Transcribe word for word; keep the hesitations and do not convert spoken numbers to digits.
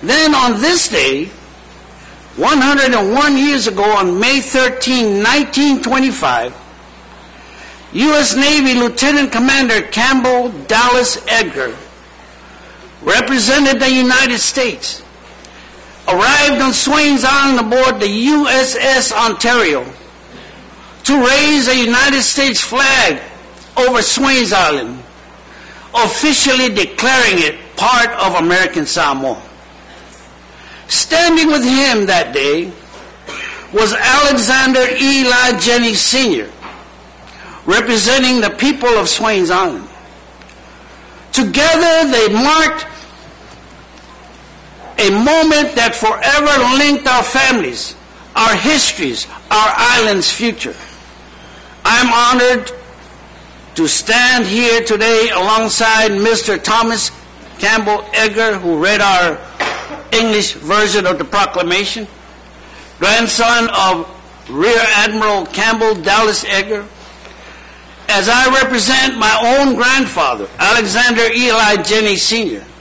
Then on this day, one hundred one years ago, on May thirteenth, nineteen twenty-five, U S Navy Lieutenant Commander Campbell Dallas Edgar represented the United States, arrived on Swains Island aboard the U S S Ontario to raise a United States flag over Swains Island, officially declaring it part of American Samoa. Standing with him that day was Alexander Eli Jennings Senior, representing the people of Swains Island. Together they marked a moment that forever linked our families, our histories, our island's future. I'm honored to stand here today alongside Mister Thomas Campbell Edgar, who read our English version of the proclamation, grandson of Rear Admiral Campbell Dallas Edgar, as I represent my own grandfather, Alexander Eli Jennings Senior,